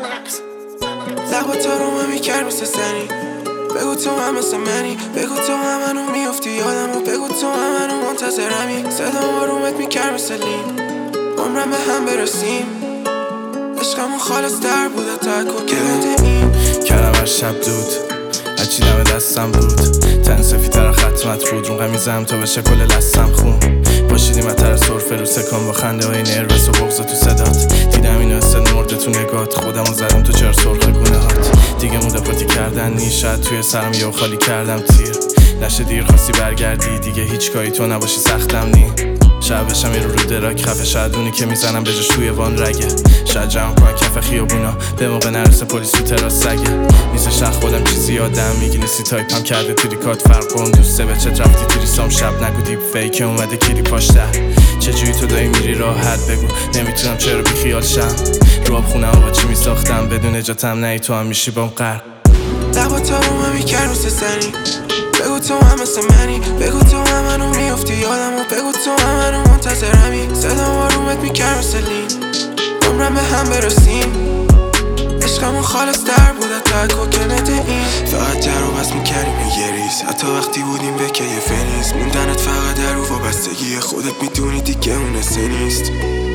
لبا تا رو من میکرد مثل زنی. بگو تو هم مثل منی، بگو تو هم منو میافتی یادمو، بگو تو هم منو منتظرمی. صدام آرومت میکرد مثل لین، عمرم به هم برسیم. عشقمون خالص در بود تا کوکلت این کردم هر شب دود هرچی دم دستم بود، تن سفیدتر ختمت بود رو قمیزم تا بشه کل لستم خون. پاشیدیم از طرف سرفه رو سکان با خنده های نروس و بغض تو صدات. دیدم اینو استل مرده تو نگات، خودم رو زدم تو چرا سرخ گونه هات. دیگه موده پاتی کردن نیست، شاید توی سرم یهو خالی کردم تیر. نشه دیر خواستی برگردی دیگه هیچ کاری تو نباشی سختم نی. شاید بشم یه رو دراک خفه، شاید اونی که میزنم بجاش توی وان رگه. شاید جمع کنن کف خیابونا به موقع نرسه پلیس تو تراس سگه. نیست شخ خودم چیزی یادم میگی نیستی تایپم کرده تریکات فرق کن. دوسته به چت رفتی تریسام شب نگو دیپ فیک اومده کلی پاشته. چجوری تو دایی میری راحت بگو، نمیتونم چرا بی خیال شم. رواب خونم با چی میساختم بدون اجاتم نهی تو هم میشی بام قهر. لبا تا رو من میکرد مثل زنی. بگو تو هم مثل منی، بگو تو هم منو میافتی یادمو، بگو تو هم منو منتظرمی. صدام آرومت میکرد مثل لین، عمرم به هم برسیم. عشقمون خالص در بود تا کوکلت این. فقط در و بس میکردیم یه ریز، حتی وقتی بودیم به کیف نیست. موندنت فقط در و وابستگی خودت میدونی دیگه اون حسه نیست.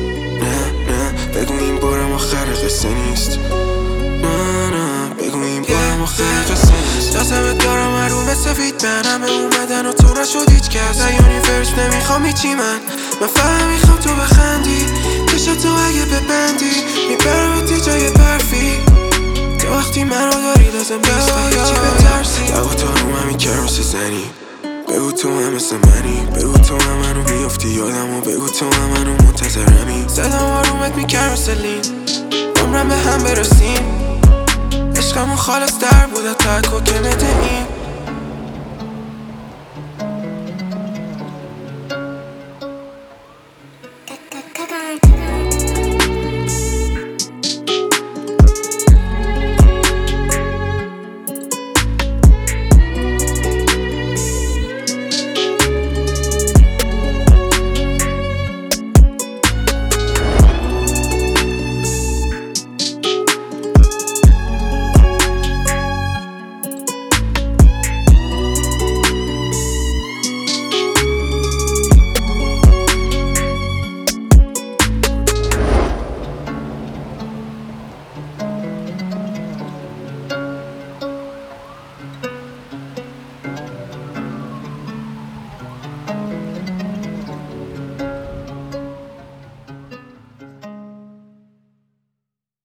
نه بگو این بارم آخر قصه نیست. نه بگو این بارم آخر قصه نیست. لازمت دارم عروم سفید من همه اومدن و تو نشد هیچ کس. ایانی فرش نمیخوام هیچی من فقط میخوام تو بخندی. چشاتو اگه ببندی میبرمت جای برفی. تو وقتی منو داری لازم نیست هیچی بترسی. لبا تا رو من میکرد مثل زنی. بگو تو هم مثل منی، بگو تو هم منو میافتی یادمو، بگو تو هم منو منتظرمی. صدام آرومت میکرد مثل لین، عمرم به هم برسیم. عشقمون خالص در بود تا کوکلت این.